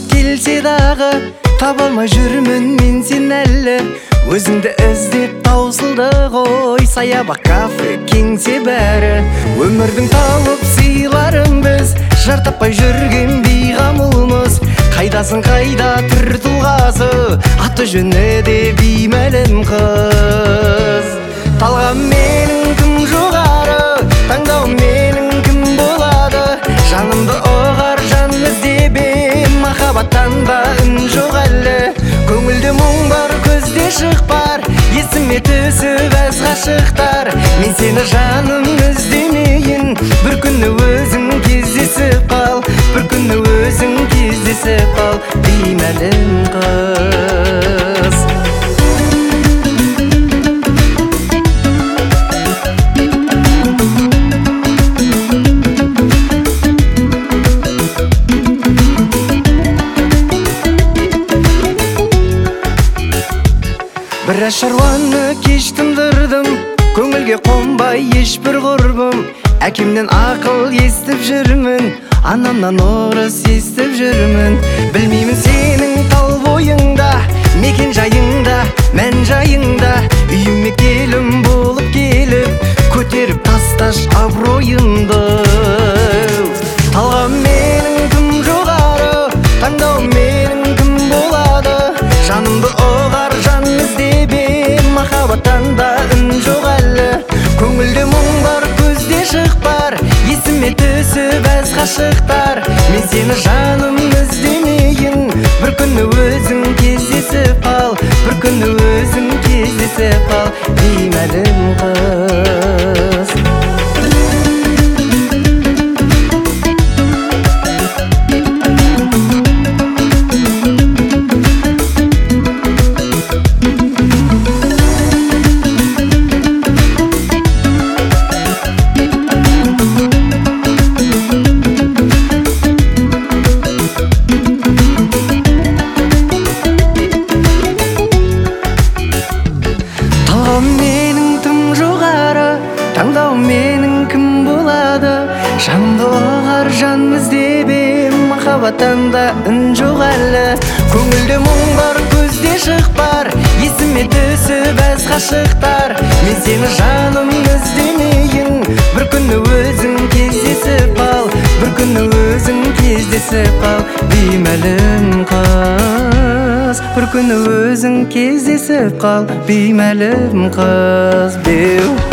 келсе дағы, таба алмай жүрмін мен сен әлі. Өзіңді іздеп таусылды ғой, саябақ, кафе, кеңсе бәрі. Өмірдің тауып сыйларын біз, жар таппай жүрген бейғамылмыз. Қайдасың қайда түр тұлғасы, аты жөні де беймәлім қыз. Талғам менің кім жоғары, таңдау менің кім болады. Жанымды оғар жан іздебем, махаббаттан ба үн жоқ әлі. Көңілде мұң бар, көзде шық бар, есіме түсіп әз ғашықтар. Мен сені жаным іздемейін, бір күні өзің кездесіп қал, бір күні өзің кездесіп қал, беймәлім қыз. Біраз шаруаны кеш тындырдым, көңілге қонбай ешбір құрбым. Әкемнен ақыл естіп жүрмін, анамнан орыс естіп жүрмін. Білмеймін сенің тал бойыңда, мекен жайыңда, мән жайыңда. Үйіме келім болып келіп, көтеріп тасташ абыройымды. Талғам менің кім жоғары, таңдау менің кім болады. Жанымды оғар жан іздебем, махаббаттан да үн жоқ әлі. Көңілде мұң бар, көзде шық бар, есіме түсіп әз ғашықтар. Мен сені жаным іздемейін, бір күні өзің кездесіп қал, бір күні өзің кездесіп қал, беймәлім қыз. Таңдау менің кім болады, жанымды оғар жан іздебем, махаббаттан да үн жоқ әлі. Көңілде мұң бар, көзде шық бар, есіме түсіп әз ғашықтар. Мен сені жаным іздемейін, бір күні өзің кездесіп қал, бір күні өзің кездесіп қал, беймәлім қыз. Бір күні өзің кездесіп қал, беймәлім қыз.